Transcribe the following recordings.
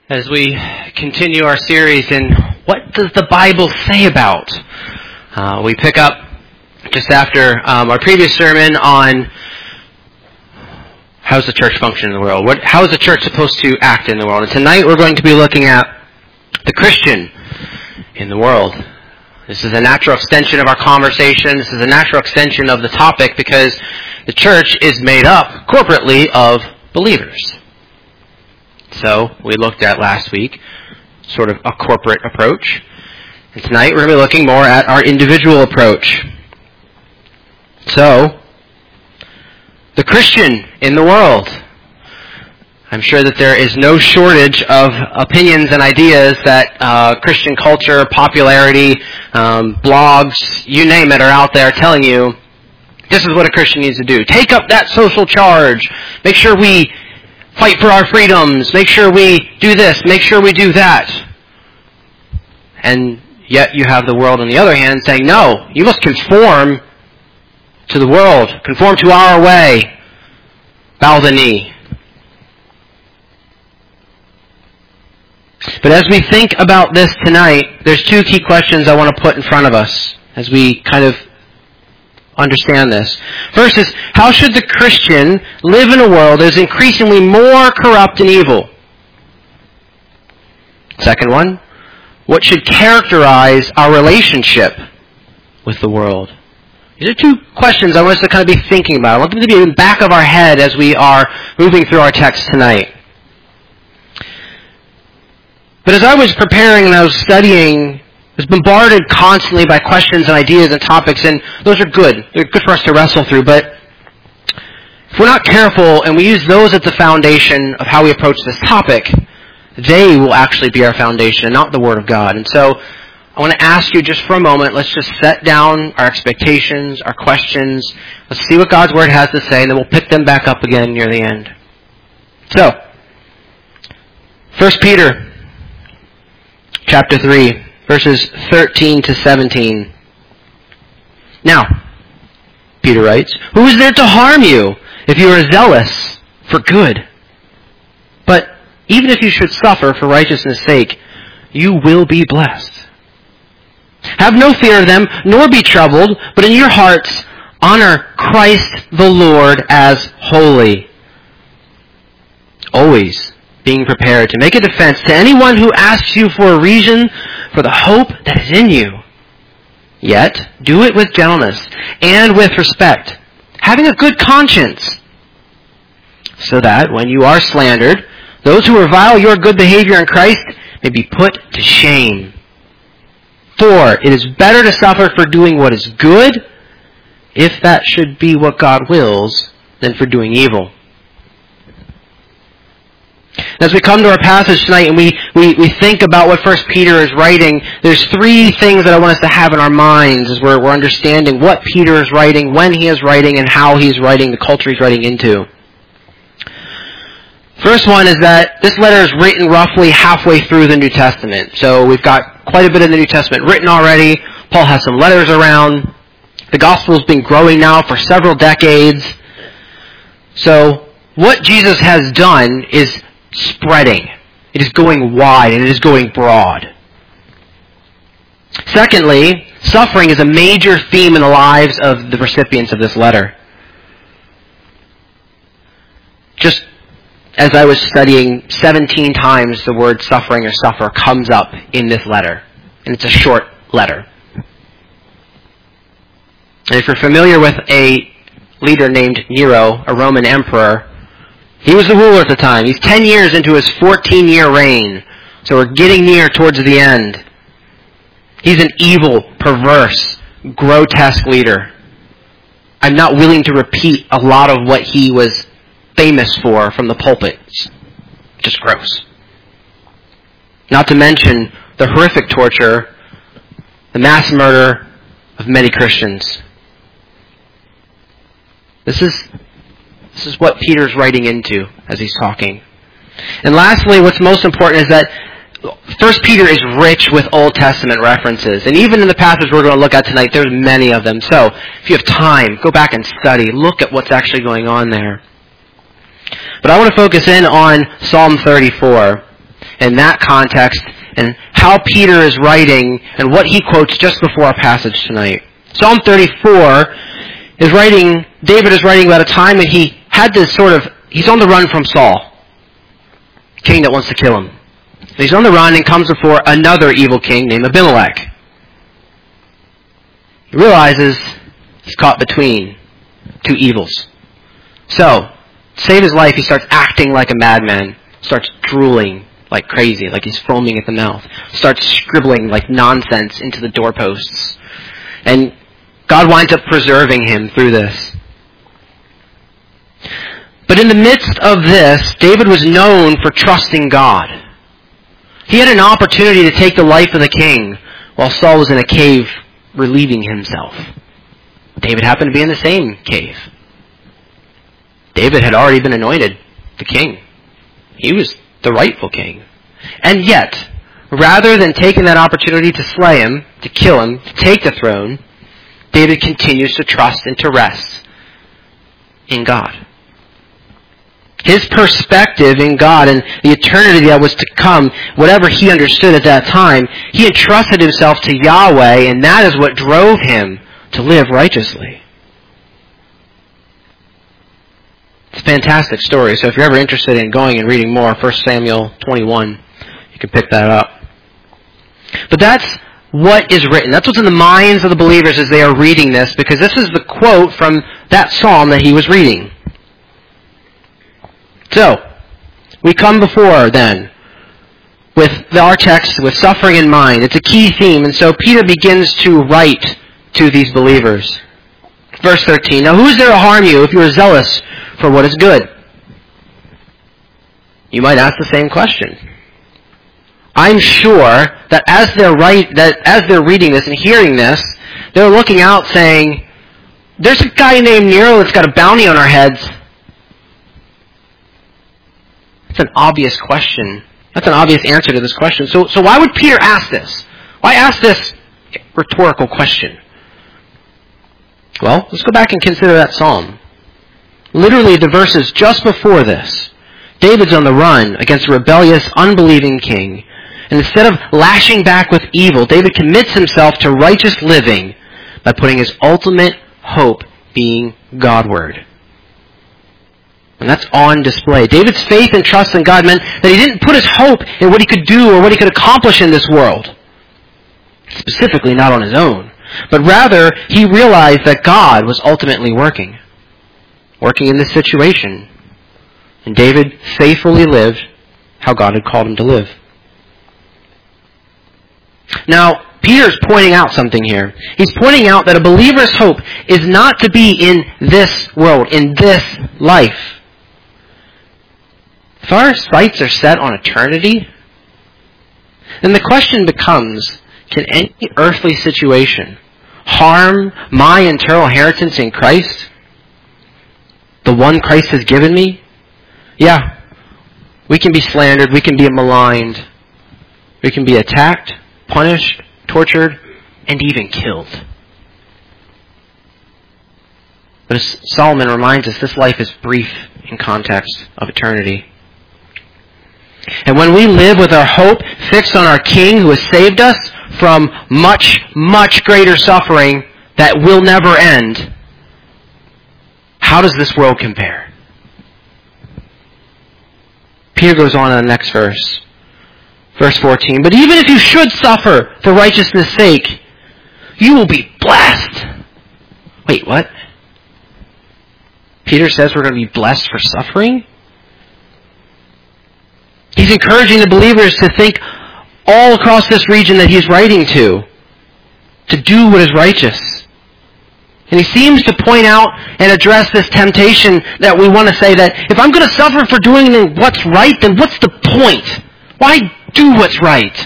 as we continue our series in what does the Bible say about. We pick up just after our previous sermon on how's the church function in the world? How is the church supposed to act in the world? And tonight we're going to be looking at the Christian in the world. This is a natural extension of our conversation. This is a natural extension of the topic because the church is made up corporately of believers. So we looked at last week sort of a corporate approach. And tonight we're going to be looking more at our individual approach. So, the Christian in the world. I'm sure that there is no shortage of opinions and ideas that Christian culture, popularity, blogs, you name it, are out there telling you this is what a Christian needs to do. Take up that social charge. Make sure we fight for our freedoms. Make sure we do this. Make sure we do that. And yet you have the world on the other hand saying, no, you must conform to the world. Conform to our way. Bow the knee. But as we think about this tonight, there's two key questions I want to put in front of us as we kind of understand this. First is, how should the Christian live in a world that is increasingly more corrupt and evil? Second one, what should characterize our relationship with the world? These are two questions I want us to kind of be thinking about. I want them to be in the back of our head as we are moving through our text tonight. But as I was preparing and I was studying, I was bombarded constantly by questions and ideas and topics, and those are good. They're good for us to wrestle through, but if we're not careful and we use those as the foundation of how we approach this topic, they will actually be our foundation and not the Word of God. And so I want to ask you just for a moment, let's just set down our expectations, our questions. Let's see what God's Word has to say, and then we'll pick them back up again near the end. So, 1 Peter chapter 3, verses 13 to 17. Now, Peter writes, who is there to harm you if you are zealous for good? But even if you should suffer for righteousness' sake, you will be blessed. Have no fear of them, nor be troubled, but in your hearts honor Christ the Lord as holy, always being prepared to make a defense to anyone who asks you for a reason for the hope that is in you. Yet, do it with gentleness and with respect, having a good conscience, so that when you are slandered, those who revile your good behavior in Christ may be put to shame. For it is better to suffer for doing what is good, if that should be what God wills, than for doing evil. As we come to our passage tonight and we think about what 1 Peter is writing, there's three things that I want us to have in our minds as we're understanding what Peter is writing, when he is writing, and how he's writing, the culture he's writing into. First one is that this letter is written roughly halfway through the New Testament. So we've got quite a bit of the New Testament written already. Paul has some letters around. The gospel's been growing now for several decades. So what Jesus has done is spreading. It is going wide and it is going broad. Secondly, suffering is a major theme in the lives of the recipients of this letter. Just as I was studying, 17 times the word suffering or suffer comes up in this letter. And it's a short letter. And if you're familiar with a leader named Nero, a Roman emperor, he was the ruler at the time. He's 10 years into his 14-year reign. So we're getting near towards the end. He's an evil, perverse, grotesque leader. I'm not willing to repeat a lot of what he was famous for from the pulpit. It's just gross. Not to mention the horrific torture, the mass murder of many Christians. This is what Peter's writing into as he's talking. And lastly, what's most important is that 1 Peter is rich with Old Testament references. And even in the passage we're going to look at tonight, there's many of them. So, if you have time, go back and study. Look at what's actually going on there. But I want to focus in on Psalm 34. in that context and how Peter is writing and what he quotes just before our passage tonight. Psalm 34 is writing, David is writing about a time when he had this he's on the run from Saul, king that wants to kill him. He's on the run and comes before another evil king named Abimelech. He realizes he's caught between two evils. So, to save his life, he starts acting like a madman, starts drooling like crazy, like he's foaming at the mouth, starts scribbling like nonsense into the doorposts. And God winds up preserving him through this. But in the midst of this, David was known for trusting God. He had an opportunity to take the life of the king while Saul was in a cave relieving himself. David happened to be in the same cave. David had already been anointed the king. He was the rightful king. And yet, rather than taking that opportunity to slay him, to kill him, to take the throne, David continues to trust and to rest in God. His perspective in God and the eternity that was to come, whatever he understood at that time, he entrusted himself to Yahweh, and that is what drove him to live righteously. It's a fantastic story, so if you're ever interested in going and reading more, 1 Samuel 21, you can pick that up. But that's what is written. That's what's in the minds of the believers as they are reading this, because this is the quote from that psalm that he was reading. So, we come before, then, with our text, with suffering in mind. It's a key theme, and so Peter begins to write to these believers. Verse 13, "Now who is there to harm you if you are zealous for what is good?" You might ask the same question. I'm sure that as they're reading this and hearing this, they're looking out saying, there's a guy named Nero that's got a bounty on our heads. That's an obvious question. That's an obvious answer to this question. So why would Peter ask this? Why ask this rhetorical question? Well, let's go back and consider that psalm. Literally, the verses just before this, David's on the run against a rebellious, unbelieving king. And instead of lashing back with evil, David commits himself to righteous living by putting his ultimate hope being Godward. And that's on display. David's faith and trust in God meant that he didn't put his hope in what he could do or what he could accomplish in this world. Specifically, not on his own. But rather, he realized that God was ultimately working in this situation. And David faithfully lived how God had called him to live. Now, Peter's pointing out something here. He's pointing out that a believer's hope is not to be in this world, in this life. If our sights are set on eternity, then the question becomes, can any earthly situation harm my eternal inheritance in Christ? The one Christ has given me? Yeah, we can be slandered, we can be maligned, we can be attacked, punished, tortured, and even killed. But as Solomon reminds us, this life is brief in context of eternity. And when we live with our hope fixed on our King who has saved us from much, much greater suffering that will never end, how does this world compare? Peter goes on in the next verse. Verse 14, "But even if you should suffer for righteousness' sake, you will be blessed." Wait, what? Peter says we're going to be blessed for suffering? He's encouraging the believers to think all across this region that he's writing to do what is righteous. And he seems to point out and address this temptation that we want to say that if I'm going to suffer for doing what's right, then what's the point? Why do what's right?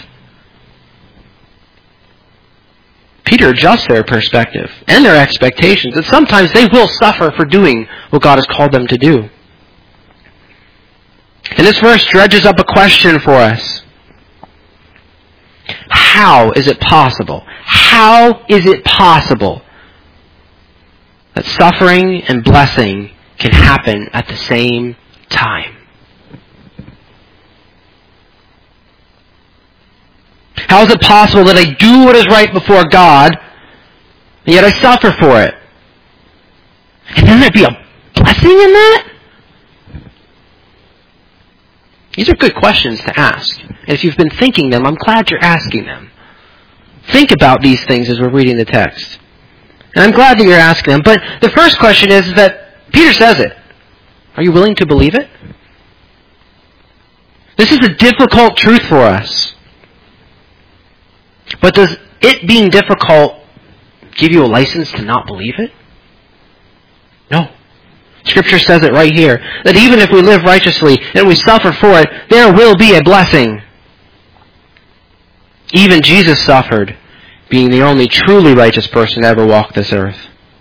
Peter adjusts their perspective and their expectations, and sometimes they will suffer for doing what God has called them to do. And this verse dredges up a question for us. How is it possible? How is it possible that suffering and blessing can happen at the same time? How is it possible that I do what is right before God, and yet I suffer for it? And then there'd be a blessing in that? These are good questions to ask. And if you've been thinking them, I'm glad you're asking them. Think about these things as we're reading the text. And I'm glad that you're asking them. But the first question is that Peter says it. Are you willing to believe it? This is a difficult truth for us. But does it being difficult give you a license to not believe it? No. Scripture says it right here, that even if we live righteously and we suffer for it, there will be a blessing. Even Jesus suffered, being the only truly righteous person to ever walk this earth.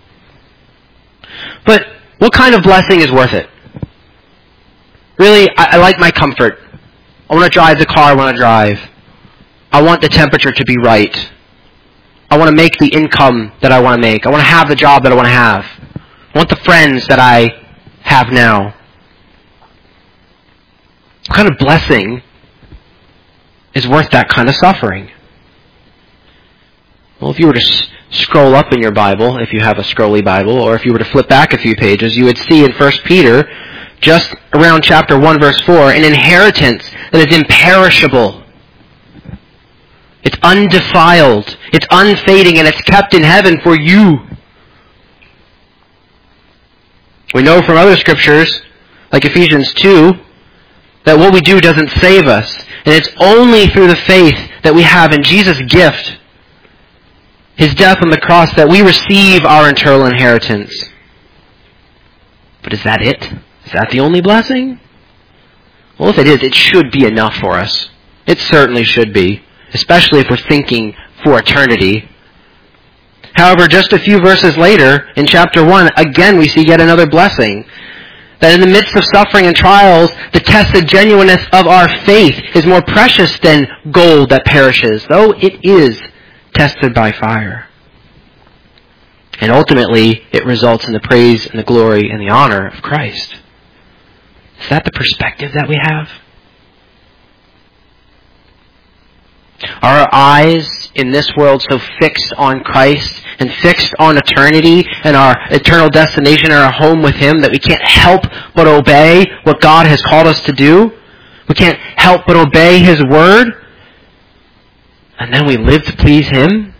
But what kind of blessing is worth it? Really, I like my comfort. I want to drive the car I want to drive. I want the temperature to be right. I want to make the income that I want to make. I want to have the job that I want to have. I want the friends that I have now. What kind of blessing is worth that kind of suffering? Well, if you were to scroll up in your Bible, if you have a scrolly Bible, or if you were to flip back a few pages, you would see in 1 Peter, just around chapter 1, verse 4, an inheritance that is imperishable. It's undefiled, it's unfading, and it's kept in heaven for you. We know from other scriptures, like Ephesians 2, that what we do doesn't save us. And it's only through the faith that we have in Jesus' gift, His death on the cross, that we receive our eternal inheritance. But is that it? Is that the only blessing? Well, if it is, it should be enough for us. It certainly should be, especially if we're thinking for eternity. However, just a few verses later, in chapter 1, again we see yet another blessing. That in the midst of suffering and trials, the tested genuineness of our faith is more precious than gold that perishes, though it is tested by fire. And ultimately, it results in the praise and the glory and the honor of Christ. Is that the perspective that we have? Are our eyes in this world so fixed on Christ and fixed on eternity and our eternal destination and our home with Him that we can't help but obey what God has called us to do? We can't help but obey His Word? And then we live to please Him?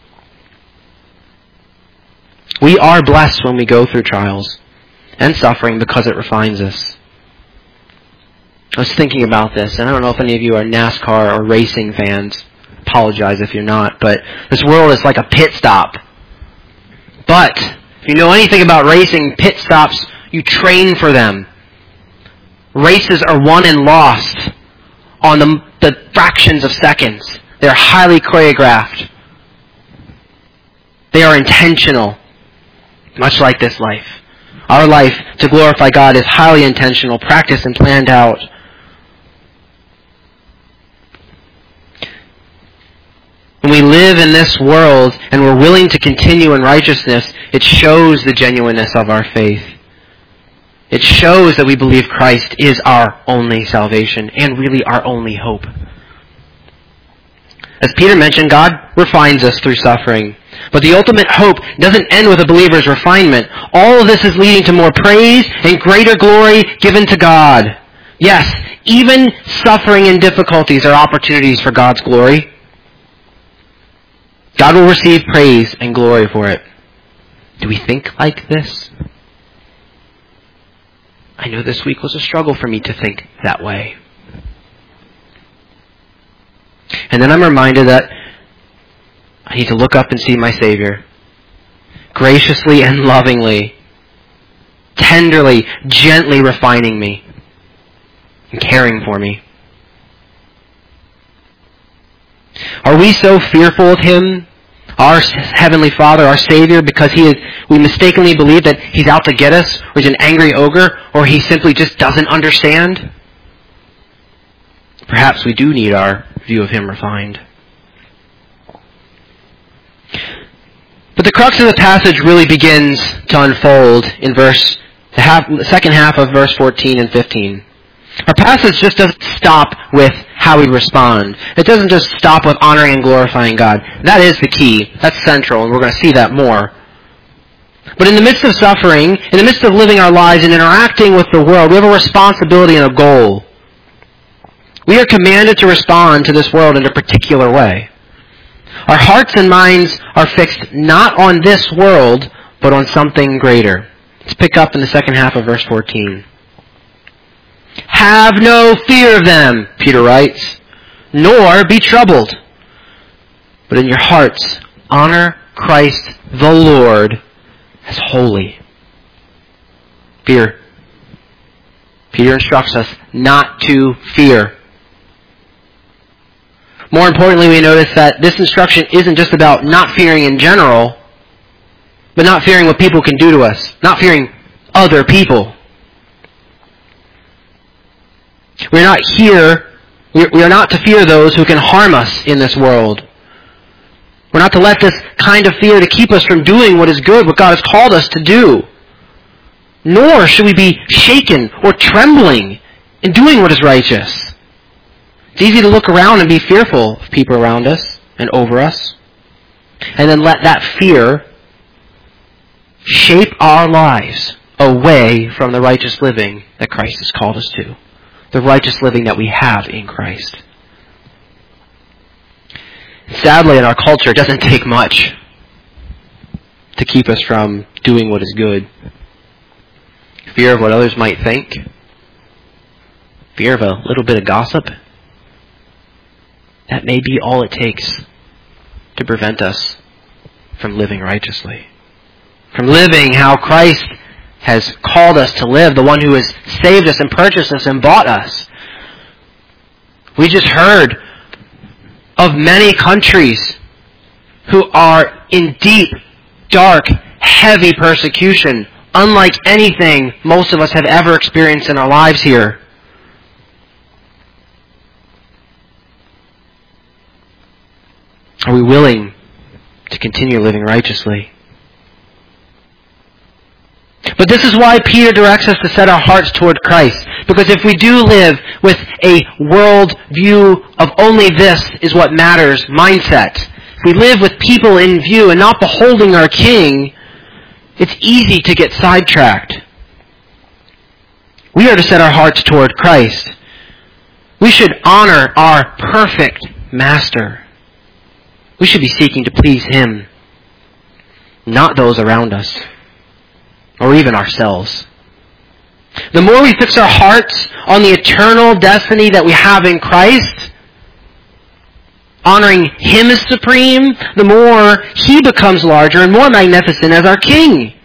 We are blessed when we go through trials and suffering because it refines us. I was thinking about this, and I don't know if any of you are NASCAR or racing fans. Apologize if you're not, but this world is like a pit stop. But if you know anything about racing, pit stops, you train for them. Races are won and lost on the fractions of seconds. They're highly choreographed. They are intentional, much like this life. Our life to glorify God is highly intentional, practiced and planned out. When we live in this world and we're willing to continue in righteousness, it shows the genuineness of our faith. It shows that we believe Christ is our only salvation and really our only hope. As Peter mentioned, God refines us through suffering. But the ultimate hope doesn't end with a believer's refinement. All of this is leading to more praise and greater glory given to God. Yes, even suffering and difficulties are opportunities for God's glory. God will receive praise and glory for it. Do we think like this? I know this week was a struggle for me to think that way. And then I'm reminded that I need to look up and see my Savior, graciously and lovingly, tenderly, gently refining me and caring for me. Are we so fearful of Him, our Heavenly Father, our Savior, because we mistakenly believe that He's out to get us, or He's an angry ogre, or He simply just doesn't understand? Perhaps we do need our view of Him refined. But the crux of the passage really begins to unfold in the second half of verse 14 and 15. Our passage just doesn't stop with how we respond. It doesn't just stop with honoring and glorifying God. That is the key. That's central, and we're going to see that more. But in the midst of suffering, in the midst of living our lives and interacting with the world, we have a responsibility and a goal. We are commanded to respond to this world in a particular way. Our hearts and minds are fixed not on this world, but on something greater. Let's pick up in the second half of verse 14. Have no fear of them, Peter writes, nor be troubled. But in your hearts, honor Christ the Lord as holy. Fear. Peter instructs us not to fear. More importantly, we notice that this instruction isn't just about not fearing in general, but not fearing what people can do to us, not fearing other people. We are not to fear those who can harm us in this world. We're not to let this kind of fear to keep us from doing what is good, what God has called us to do. Nor should we be shaken or trembling in doing what is righteous. It's easy to look around and be fearful of people around us and over us, and then let that fear shape our lives away from the righteous living that Christ has called us to. The righteous living that we have in Christ. Sadly, in our culture, it doesn't take much to keep us from doing what is good. Fear of what others might think. Fear of a little bit of gossip. That may be all it takes to prevent us from living righteously. From living how Christ has called us to live, the one who has saved us and purchased us and bought us. We just heard of many countries who are in deep, dark, heavy persecution, unlike anything most of us have ever experienced in our lives here. Are we willing to continue living righteously? But this is why Peter directs us to set our hearts toward Christ. Because if we do live with a world view of only this is what matters mindset, if we live with people in view and not beholding our King, it's easy to get sidetracked. We are to set our hearts toward Christ. We should honor our perfect Master. We should be seeking to please Him, not those around us, or even ourselves. The more we fix our hearts on the eternal destiny that we have in Christ, honoring Him as supreme, the more He becomes larger and more magnificent as our King.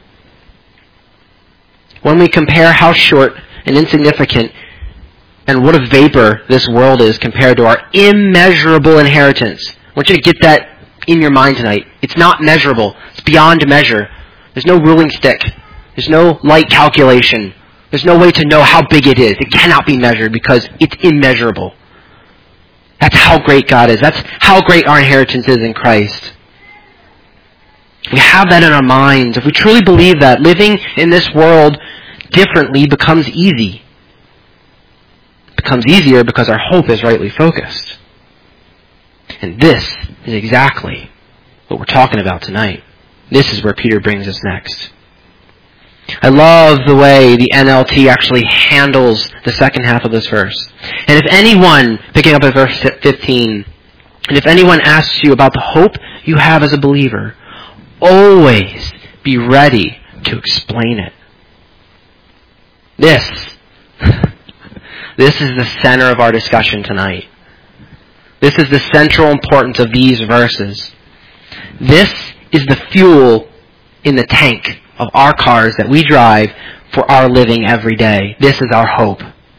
When we compare how short and insignificant and what a vapor this world is compared to our immeasurable inheritance, I want you to get that in your mind tonight. It's not measurable. It's beyond measure. There's no ruling stick. There's no light calculation. There's no way to know how big it is. It cannot be measured because it's immeasurable. That's how great God is. That's how great our inheritance is in Christ. If we have that in our minds, if we truly believe that, living in this world differently becomes easy. It becomes easier because our hope is rightly focused. And this is exactly what we're talking about tonight. This is where Peter brings us next. I love the way the NLT actually handles the second half of this verse. And if anyone, picking up at verse 15, and if anyone asks you about the hope you have as a believer, always be ready to explain it. This is the center of our discussion tonight. This is the central importance of these verses. This is the fuel in the tank of our cars that we drive for our living every day. This is our hope.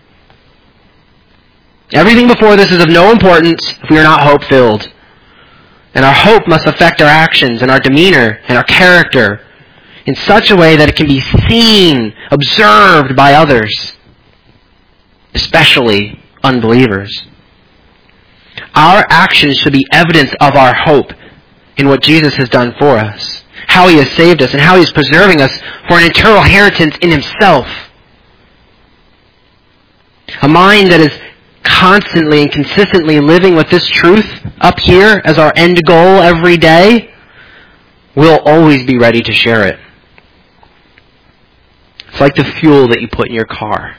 Everything before this is of no importance if we are not hope-filled. And our hope must affect our actions and our demeanor and our character in such a way that it can be seen, observed by others, especially unbelievers. Our actions should be evidence of our hope in what Jesus has done for us, how He has saved us, and how He is preserving us for an eternal inheritance in Himself. A mind that is constantly and consistently living with this truth up here as our end goal every day, we'll always be ready to share it. It's like the fuel that you put in your car.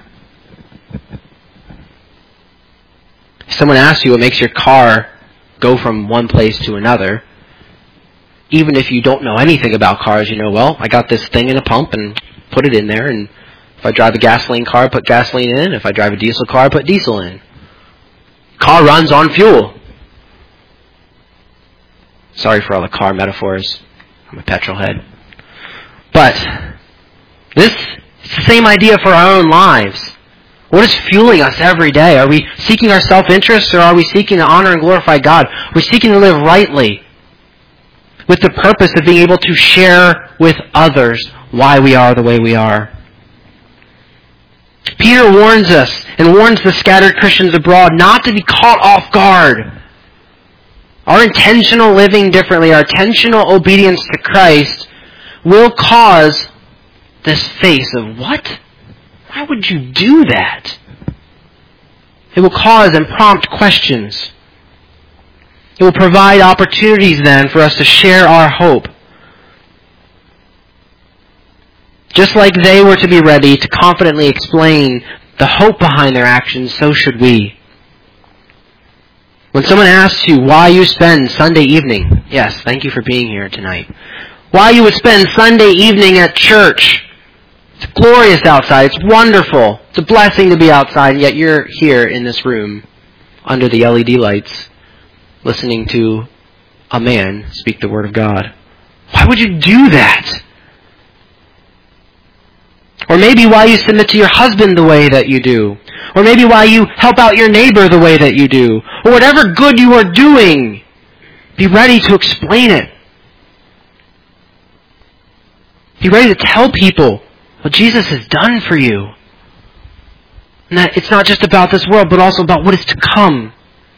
If someone asks you what makes your car go from one place to another, even if you don't know anything about cars, you know, well, I got this thing in a pump and put it in there, and if I drive a gasoline car, put gasoline in. If I drive a diesel car, put diesel in. Car runs on fuel. Sorry for all the car metaphors. I'm a petrol head. But it's the same idea for our own lives. What is fueling us every day? Are we seeking our self-interest, or are we seeking to honor and glorify God? Are we seeking to live rightly with the purpose of being able to share with others why we are the way we are? Peter warns us and warns the scattered Christians abroad not to be caught off guard. Our intentional living differently, our intentional obedience to Christ will cause this face of, what? Why would you do that? It will cause and prompt questions. It will provide opportunities then for us to share our hope. Just like they were to be ready to confidently explain the hope behind their actions, so should we. When someone asks you why you spend Sunday evening, yes, thank you for being here tonight, why you would spend Sunday evening at church. It's glorious outside. It's wonderful. It's a blessing to be outside, and yet you're here in this room under the LED lights listening to a man speak the Word of God. Why would you do that? Or maybe why you submit to your husband the way that you do. Or maybe why you help out your neighbor the way that you do. Or whatever good you are doing, be ready to explain it. Be ready to tell people what Jesus has done for you. And that it's not just about this world, but also about what is to come.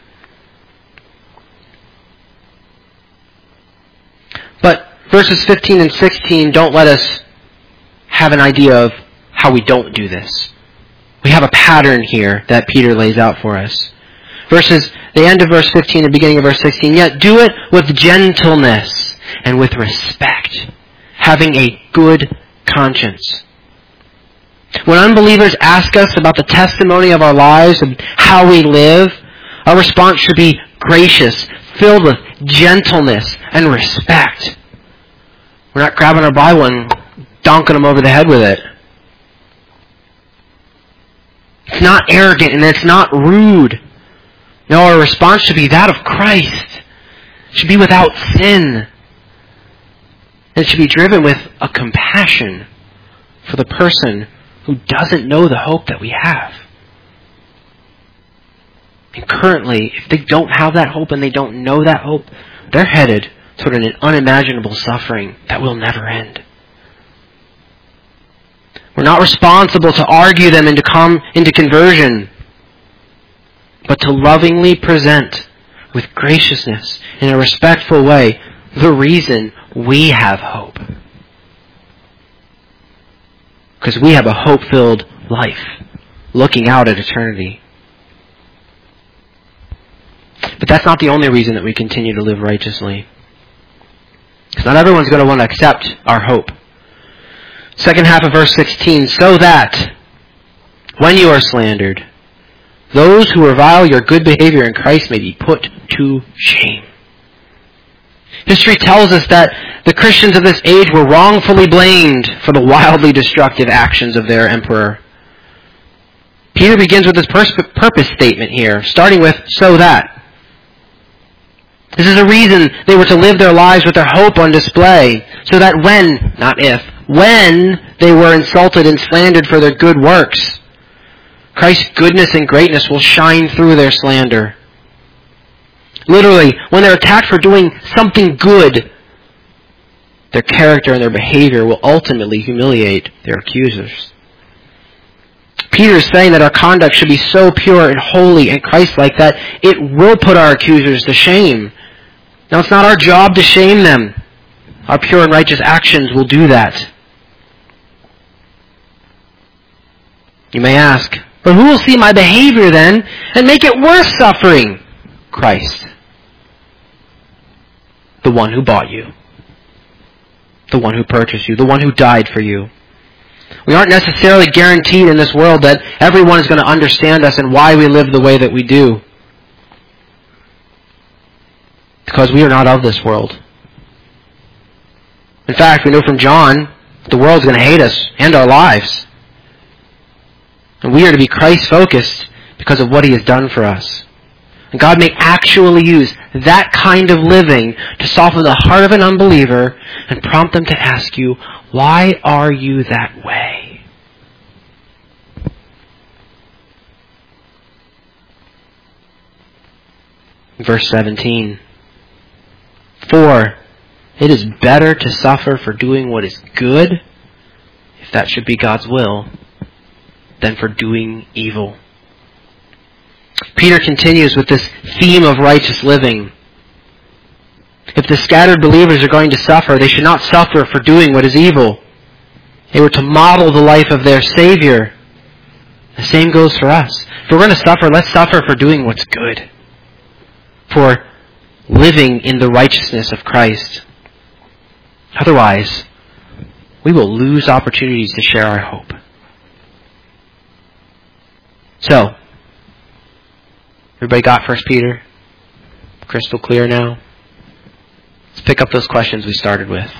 But verses 15 and 16 don't let us have an idea of how we don't do this. We have a pattern here that Peter lays out for us. The end of verse 15 and beginning of verse 16, yet do it with gentleness and with respect, having a good conscience. When unbelievers ask us about the testimony of our lives and how we live, our response should be gracious, filled with gentleness and respect. We're not grabbing our Bible and donking them over the head with it. It's not arrogant and it's not rude. No, our response should be that of Christ. It should be without sin. And it should be driven with a compassion for the person who doesn't know the hope that we have. And currently, if they don't have that hope and they don't know that hope, they're headed toward an unimaginable suffering that will never end. We're not responsible to argue them into conversion, but to lovingly present with graciousness in a respectful way the reason we have hope. Because we have a hope-filled life looking out at eternity. But that's not the only reason that we continue to live righteously. Because not everyone's going to want to accept our hope. Second half of verse 16, so that when you are slandered, those who revile your good behavior in Christ may be put to shame. History tells us that the Christians of this age were wrongfully blamed for the wildly destructive actions of their emperor. Peter begins with his purpose statement here, starting with, so that. This is a reason they were to live their lives with their hope on display, so that when, not if, when they were insulted and slandered for their good works, Christ's goodness and greatness will shine through their slander. Literally, when they're attacked for doing something good, their character and their behavior will ultimately humiliate their accusers. Peter is saying that our conduct should be so pure and holy and Christ-like that it will put our accusers to shame. Now, it's not our job to shame them. Our pure and righteous actions will do that. You may ask, But who will see my behavior then and make it worth suffering? Christ. The one who bought you. The one who purchased you. The one who died for you. We aren't necessarily guaranteed in this world that everyone is going to understand us and why we live the way that we do. Because we are not of this world. In fact, we know from John, the world's going to hate us and our lives. And we are to be Christ-focused because of what He has done for us. And God may actually use that kind of living to soften the heart of an unbeliever and prompt them to ask you, why are you that way? Verse 17. For it is better to suffer for doing what is good, if that should be God's will, than for doing evil. Peter continues with this theme of righteous living. If the scattered believers are going to suffer, they should not suffer for doing what is evil. They were to model the life of their Savior. The same goes for us. If we're going to suffer, let's suffer for doing what's good. For living in the righteousness of Christ. Otherwise, we will lose opportunities to share our hope. So, everybody got 1 Peter? Crystal clear now? Let's pick up those questions we started with.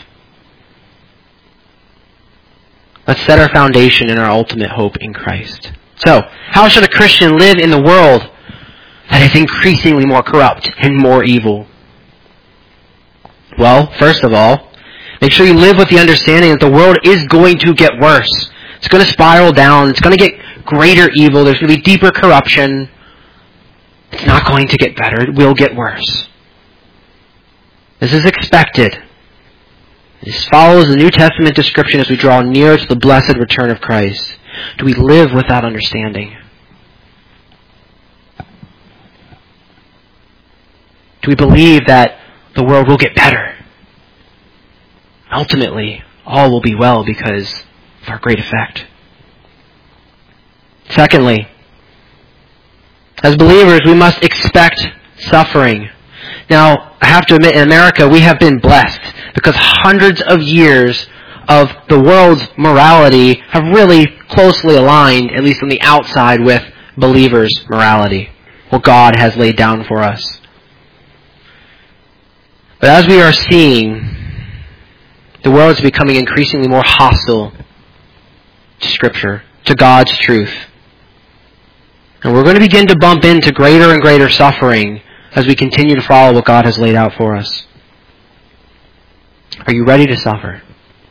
Let's set our foundation in our ultimate hope in Christ. So, how should a Christian live in the world that is increasingly more corrupt and more evil? Well, first of all, make sure you live with the understanding that the world is going to get worse. It's going to spiral down. It's going to get greater evil. There's going to be deeper corruption. It's not going to get better. It will get worse. This is expected. This follows the New Testament description as we draw near to the blessed return of Christ. Do we live with that understanding? Do we believe that the world will get better? Ultimately, all will be well because of our great effect. Secondly, as believers, we must expect suffering. Now, I have to admit, in America, we have been blessed because hundreds of years of the world's morality have really closely aligned, at least on the outside, with believers' morality, what God has laid down for us. But as we are seeing, the world is becoming increasingly more hostile to Scripture, to God's truth. And we're going to begin to bump into greater and greater suffering as we continue to follow what God has laid out for us. Are you ready to suffer?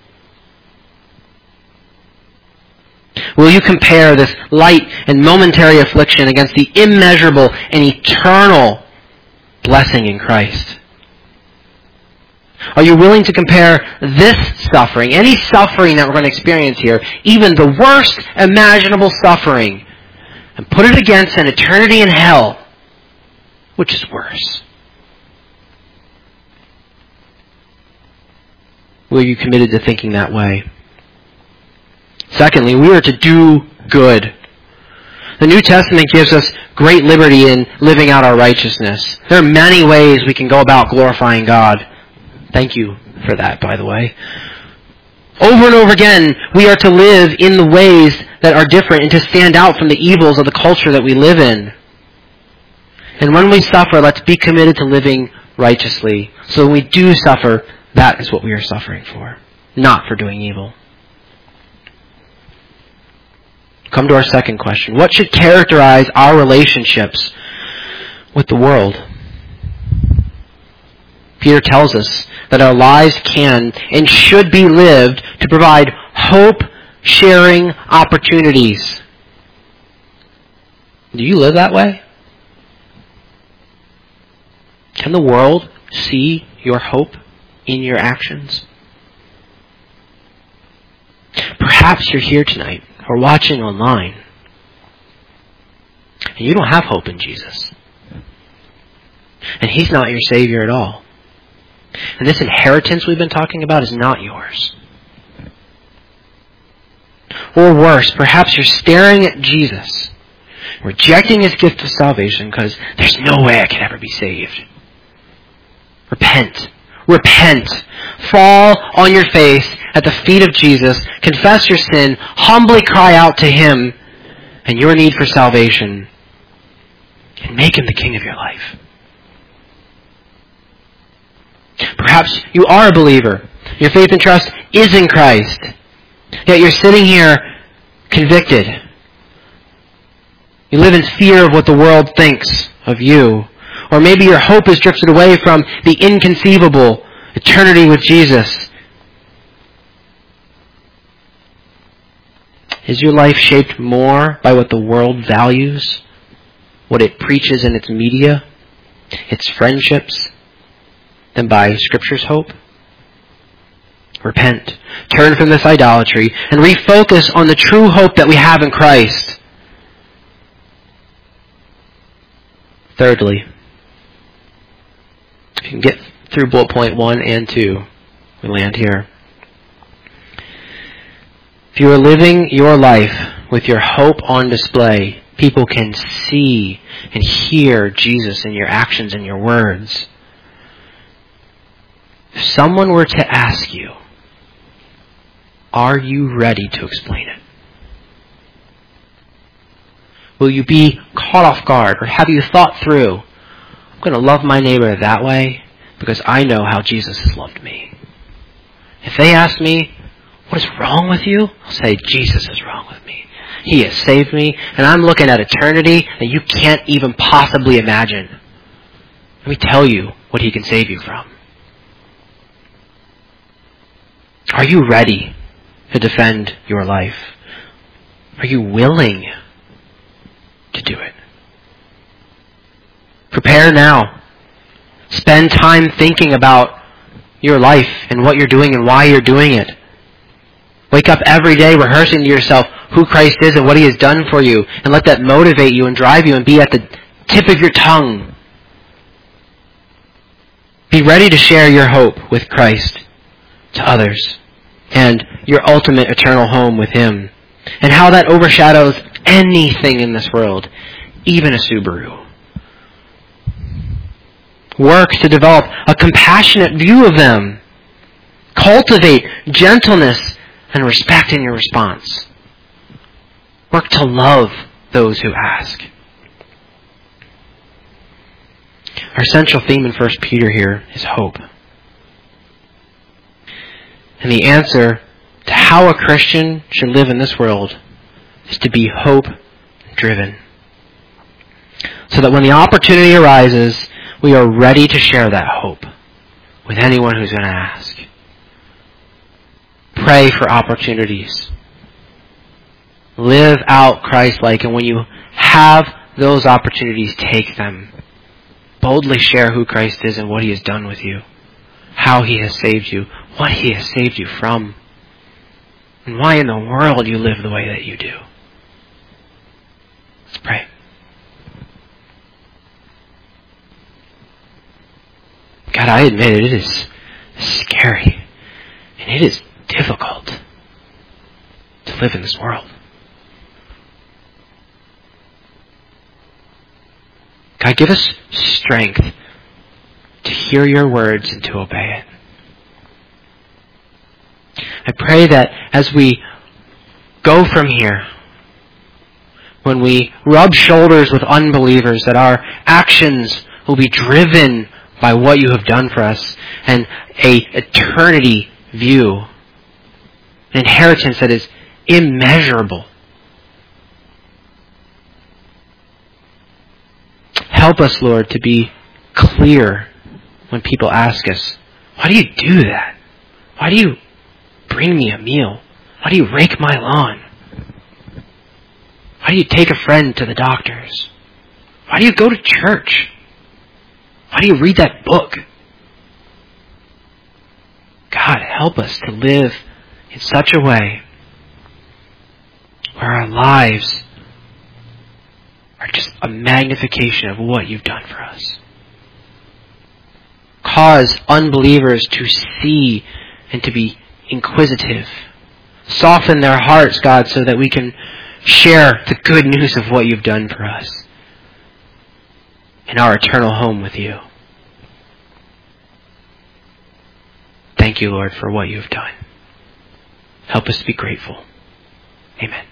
Will you compare this light and momentary affliction against the immeasurable and eternal blessing in Christ? Are you willing to compare this suffering, any suffering that we're going to experience here, even the worst imaginable suffering, and put it against an eternity in hell, which is worse? Will you committed to thinking that way? Secondly, we are to do good. The New Testament gives us great liberty in living out our righteousness. There are many ways we can go about glorifying God. Thank you for that, by the way. Over and over again, we are to live in the ways that are different and to stand out from the evils of the culture that we live in. And when we suffer, let's be committed to living righteously. So when we do suffer, that is what we are suffering for, not for doing evil. Come to our second question. What should characterize our relationships with the world? Peter tells us that our lives can and should be lived to provide hope-sharing opportunities. Do you live that way? Can the world see your hope in your actions? Perhaps you're here tonight or watching online and you don't have hope in Jesus. And He's not your Savior at all. And this inheritance we've been talking about is not yours. Or worse, perhaps you're staring at Jesus rejecting his gift of salvation because there's no way I can ever be saved. Repent. Repent. Fall on your face at the feet of Jesus. Confess your sin. Humbly cry out to him and your need for salvation. And make him the king of your life. Perhaps you are a believer. Your faith and trust is in Christ. Yet you're sitting here convicted. You live in fear of what the world thinks of you. Or maybe your hope is drifted away from the inconceivable eternity with Jesus. Is your life shaped more by what the world values, what it preaches in its media, its friendships, than by Scripture's hope? Repent. Turn from this idolatry and refocus on the true hope that we have in Christ. Thirdly, you can get through bullet point 1 and 2. We land here. If you are living your life with your hope on display, people can see and hear Jesus in your actions and your words. If someone were to ask you, are you ready to explain it? Will you be caught off guard, or have you thought through, I'm going to love my neighbor that way because I know how Jesus has loved me? If they ask me, what is wrong with you? I'll say, Jesus is wrong with me. He has saved me, and I'm looking at eternity that you can't even possibly imagine. Let me tell you what he can save you from. Are you ready to defend your life? Are you willing to do it? Prepare now. Spend time thinking about your life and what you're doing and why you're doing it. Wake up every day rehearsing to yourself who Christ is and what he has done for you, and let that motivate you and drive you and be at the tip of your tongue. Be ready to share your hope with Christ to others and your ultimate eternal home with him, and how that overshadows anything in this world, even a Subaru. Work to develop a compassionate view of them. Cultivate gentleness and respect in your response. Work to love those who ask. Our central theme in 1 Peter here is hope. And the answer to how a Christian should live in this world is to be hope-driven. So that when the opportunity arises, we are ready to share that hope with anyone who's going to ask. Pray for opportunities. Live out Christ-like, and when you have those opportunities, take them. Boldly share who Christ is and what he has done with you, how he has saved you, what he has saved you from, and why in the world you live the way that you do. Let's pray. God, I admit it is scary and it is difficult to live in this world. God, give us strength to hear your words and to obey it. I pray that as we go from here, when we rub shoulders with unbelievers, that our actions will be driven by what you have done for us, and an eternity view, an inheritance that is immeasurable. Help us, Lord, to be clear when people ask us, why do you do that? Why do you bring me a meal? Why do you rake my lawn? Why do you take a friend to the doctors? Why do you go to church? Why do you read that book? God, help us to live in such a way where our lives are just a magnification of what you've done for us. Cause unbelievers to see and to be inquisitive. Soften their hearts, God, so that we can share the good news of what you've done for us and our eternal home with you. Thank you, Lord, for what you've done. Help us to be grateful. Amen.